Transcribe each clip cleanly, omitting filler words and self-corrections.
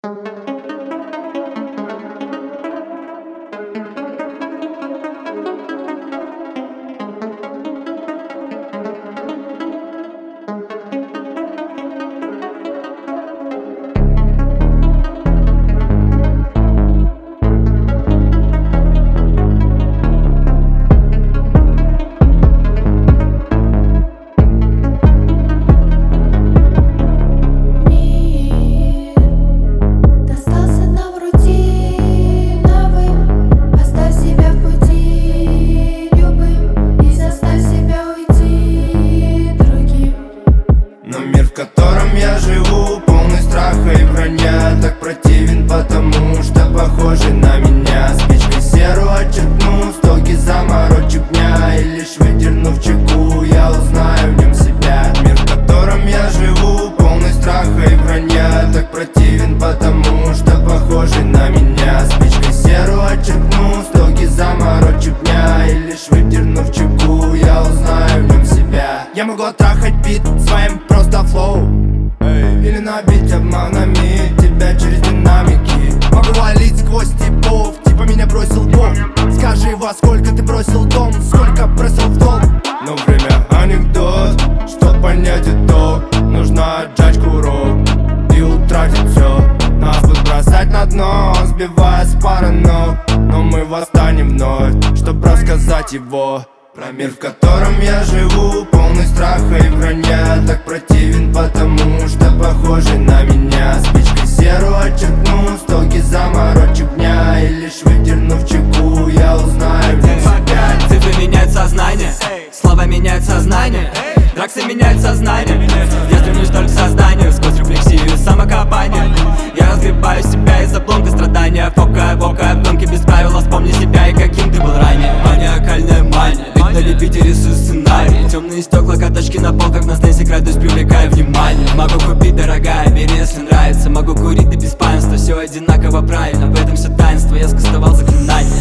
В котором я живу, полный страха и вранья. Так противен, потому что похожий на меня. Спичкой серу очеркну стоки заморочек дня. И лишь выдернув чеку, я узнаю в нем себя. Мир, в котором я живу, полный страха и вранья. Так противен, потому что похожий на меня. Спичкой серу очеркну стоки заморочек дня. И лишь выдернув чеку, я узнаю в нем себя. Я могу оттрахать бит своим просто флоу, или набить обманами тебя через динамики. Могу валить сквозь типов, типа меня бросил Бог. Скажи, во сколько ты бросил дом, сколько бросил в долг. Но время анекдот, чтоб понять итог. Нужно отжать курок и утратить все. Нас будут бросать на дно, сбивая с пары ног. Но мы восстанем вновь, чтоб рассказать его. Про мир, в котором я живу, полный страха и вранья. Так противен, потому что похожий на меня. Спичкой серу очеркну стоки заморочек дня. И лишь выдернув чеку, я узнаю в нем себя. Цифры меняют сознание, слова меняют сознание, драксы меняют сознание. Я стремлюсь только к созданию, сквозь рефлексию и самокопание. Я разгребаю себя из обломка страдания. Фокая в гонке без правил, вспомни себя и каким ты был ранее. Маниакальная мания, ведь на Лепите рисую сценарий. Темные стекла, каточки на полках, на стенсе крадусь, привлекая внимание. Могу купить, дорогая, бери, если нравится. Могу курить до беспамятства, все одинаково правильно. В этом все таинство, я скостовал заклинание.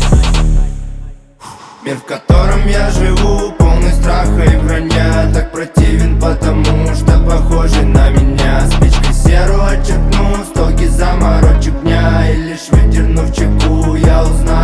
Мир, в котором я живу, полный страха и вранья. Так противен, потому что похожий на меня. Спичкой серу очеркну стоки заморочек дня. И лишь выдернув чеку, я узнаю